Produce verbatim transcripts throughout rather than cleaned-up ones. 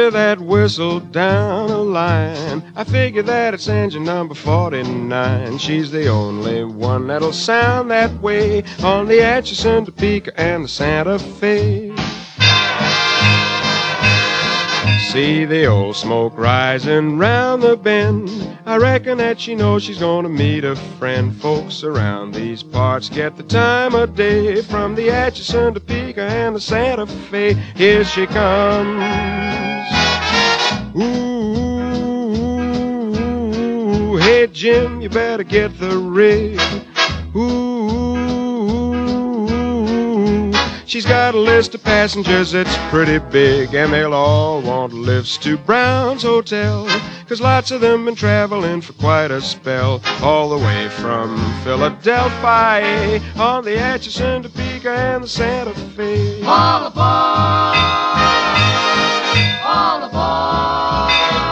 hear that whistle down the line, I figure that it's engine number forty-nine. She's the only one that'll sound that way on the Atchison, Topeka, and the Santa Fe. See the old smoke rising round the bend, I reckon that she knows she's gonna meet a friend. Folks around these parts get the time of day from the Atchison, Topeka, and the Santa Fe. Here she comes. Ooh, hey Jim, you better get the rig. Ooh, she's got a list of passengers that's pretty big, and they'll all want lifts to Brown's Hotel, 'cause lots of them been traveling for quite a spell, all the way from Philadelphia on the Atchison, Topeka, and the Santa Fe. All aboard! All aboard!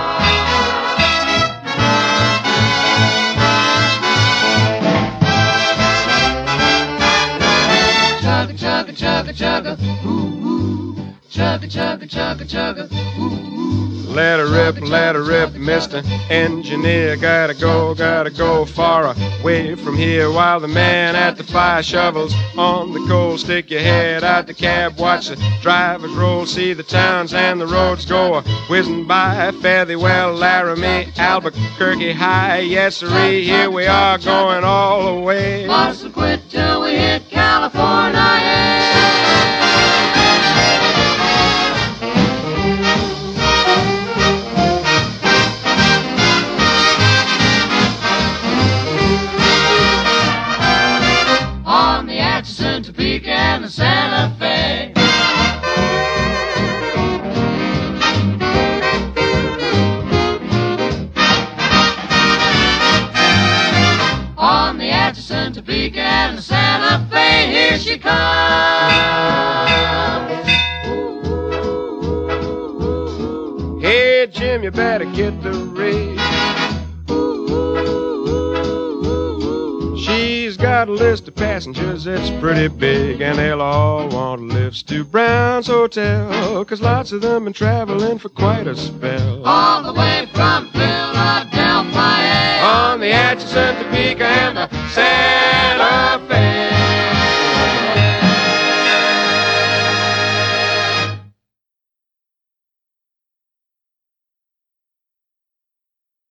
Chugga, chugga, chugga, chugga, ooh, ooh. Chugga, chugga, chugga, chugga, ooh, ooh. Let her rip, let her rip, Mister Engineer. Gotta go, gotta go far away from here while the man at the fire shovels on the coal. Stick your head out the cab, watch the drivers roll, see the towns and the roads go whizzing by. Fare thee well, Laramie, Albuquerque High. Yes, sirree, here we are going all the way. Mustn't quit till we hit California. On the Atchison, Topeka, and the Santa Fe. On the Atchison, Topeka, and the Santa Fe, here she comes. Ooh. Hey Jim, you better get the rig. She's got a list of passengers that's pretty big, and they'll all want lifts to Brown's Hotel, 'cause lots of them been traveling for quite a spell. All the way from Philadelphia On the Atchison, Topeka, and the Santa Fe.